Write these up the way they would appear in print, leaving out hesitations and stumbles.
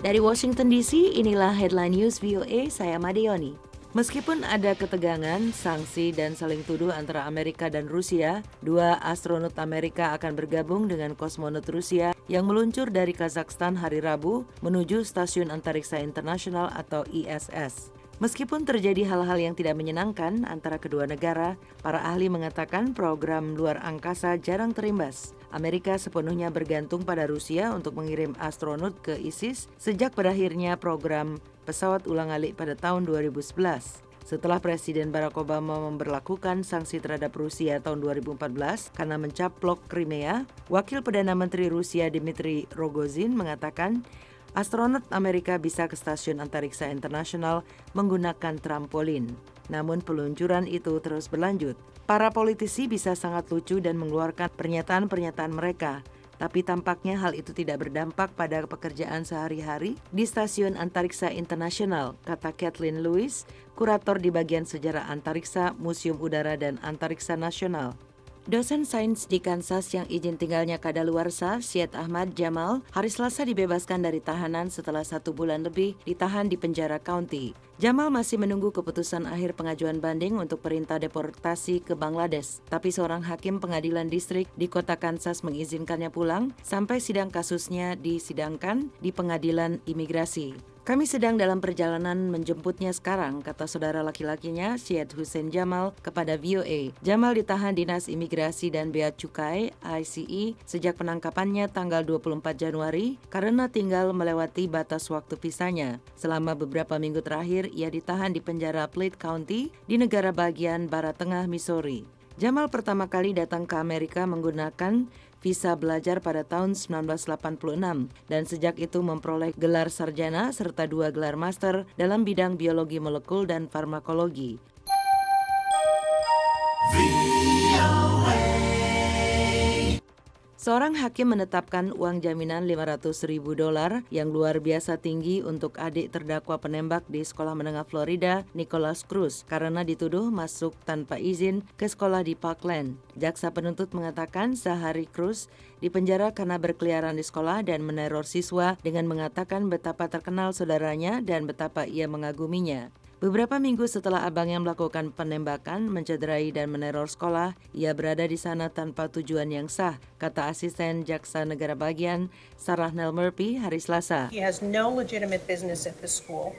Dari Washington DC, inilah Headline News VOA, saya Madeoni. Meskipun ada ketegangan, sanksi, dan saling tuduh antara Amerika dan Rusia, dua astronot Amerika akan bergabung dengan kosmonot Rusia yang meluncur dari Kazakhstan hari Rabu menuju Stasiun Antariksa Internasional atau ISS. Meskipun terjadi hal-hal yang tidak menyenangkan antara kedua negara, para ahli mengatakan program luar angkasa jarang terimbas. Amerika sepenuhnya bergantung pada Rusia untuk mengirim astronot ke ISIS sejak berakhirnya program pesawat ulang-alik pada tahun 2011. Setelah Presiden Barack Obama memberlakukan sanksi terhadap Rusia tahun 2014 karena mencaplok Crimea, Wakil Perdana Menteri Rusia Dmitry Rogozin mengatakan astronot Amerika bisa ke Stasiun Antariksa Internasional menggunakan trampolin. Namun peluncuran itu terus berlanjut. Para politisi bisa sangat lucu dan mengeluarkan pernyataan-pernyataan mereka, tapi tampaknya hal itu tidak berdampak pada pekerjaan sehari-hari di Stasiun Antariksa Internasional, kata Kathleen Lewis, kurator di bagian sejarah antariksa, Museum Udara dan Antariksa Nasional. Dosen sains di Kansas yang izin tinggalnya kadaluarsa, Syed Ahmad Jamal, hari Selasa dibebaskan dari tahanan setelah 1 bulan lebih ditahan di penjara county. Jamal masih menunggu keputusan akhir pengajuan banding untuk perintah deportasi ke Bangladesh, tapi seorang hakim pengadilan distrik di kota Kansas mengizinkannya pulang sampai sidang kasusnya disidangkan di pengadilan imigrasi. Kami sedang dalam perjalanan menjemputnya sekarang, kata saudara laki-lakinya, Syed Hussein Jamal, kepada VOA. Jamal ditahan Dinas Imigrasi dan Bea Cukai (ICE) sejak penangkapannya tanggal 24 Januari karena tinggal melewati batas waktu visanya. Selama beberapa minggu terakhir, ia ditahan di penjara Platte County di negara bagian barat tengah Missouri. Jamal pertama kali datang ke Amerika menggunakan visa belajar pada tahun 1986 dan sejak itu memperoleh gelar sarjana serta 2 gelar master dalam bidang biologi molekul dan farmakologi. Seorang hakim menetapkan uang jaminan $500.000 yang luar biasa tinggi untuk adik terdakwa penembak di sekolah menengah Florida, Nicholas Cruz, karena dituduh masuk tanpa izin ke sekolah di Parkland. Jaksa penuntut mengatakan Zachary Cruz dipenjara karena berkeliaran di sekolah dan meneror siswa dengan mengatakan betapa terkenal saudaranya dan betapa ia mengaguminya. Beberapa minggu setelah abangnya melakukan penembakan, mencederai dan meneror sekolah, ia berada di sana tanpa tujuan yang sah, kata asisten jaksa negara bagian Sarah Nell Murphy hari Selasa. He has no legitimate business at the school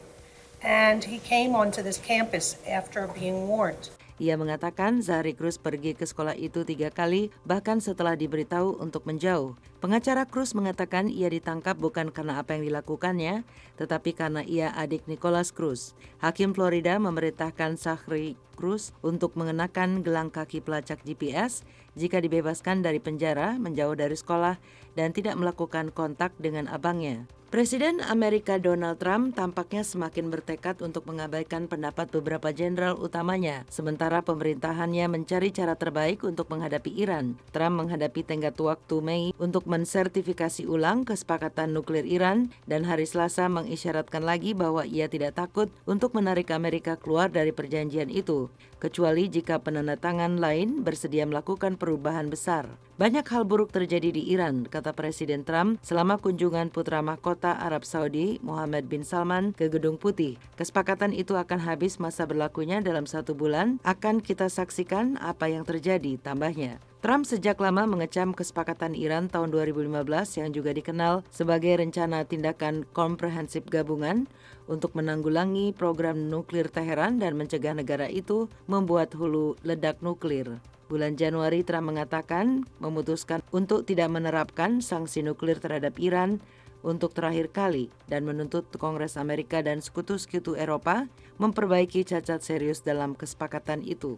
and he came onto this campus after being warned. Ia mengatakan Zachary Cruz pergi ke sekolah itu 3 kali, bahkan setelah diberitahu untuk menjauh. Pengacara Cruz mengatakan ia ditangkap bukan karena apa yang dilakukannya, tetapi karena ia adik Nicholas Cruz. Hakim Florida memerintahkan Zachary Cruz untuk mengenakan gelang kaki pelacak GPS jika dibebaskan dari penjara, menjauh dari sekolah, dan tidak melakukan kontak dengan abangnya. Presiden Amerika Donald Trump tampaknya semakin bertekad untuk mengabaikan pendapat beberapa jenderal utamanya, sementara pemerintahannya mencari cara terbaik untuk menghadapi Iran. Trump menghadapi tenggat waktu Mei untuk mensertifikasi ulang kesepakatan nuklir Iran dan hari Selasa mengisyaratkan lagi bahwa ia tidak takut untuk menarik Amerika keluar dari perjanjian itu, kecuali jika penandatangan lain bersedia melakukan perubahan besar. Banyak hal buruk terjadi di Iran, kata Presiden Trump selama kunjungan putra mahkota Arab Saudi, Mohammed bin Salman, ke Gedung Putih. Kesepakatan itu akan habis masa berlakunya dalam 1 bulan, akan kita saksikan apa yang terjadi, tambahnya. Trump sejak lama mengecam kesepakatan Iran tahun 2015 yang juga dikenal sebagai rencana tindakan komprehensif gabungan untuk menanggulangi program nuklir Teheran dan mencegah negara itu membuat hulu ledak nuklir. Bulan Januari, Trump mengatakan memutuskan untuk tidak menerapkan sanksi nuklir terhadap Iran untuk terakhir kali dan menuntut Kongres Amerika dan sekutu-sekutu Eropa memperbaiki cacat serius dalam kesepakatan itu.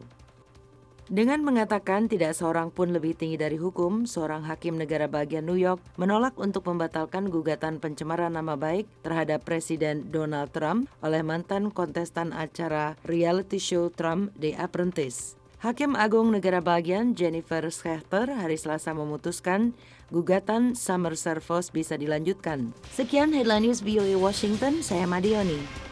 Dengan mengatakan tidak seorang pun lebih tinggi dari hukum, seorang hakim negara bagian New York menolak untuk membatalkan gugatan pencemaran nama baik terhadap Presiden Donald Trump oleh mantan kontestan acara reality show Trump The Apprentice. Hakim Agung Negara Bagian Jennifer Schechter hari Selasa memutuskan gugatan Summer Servos bisa dilanjutkan. Sekian Headline News VOA Washington, saya Madioni.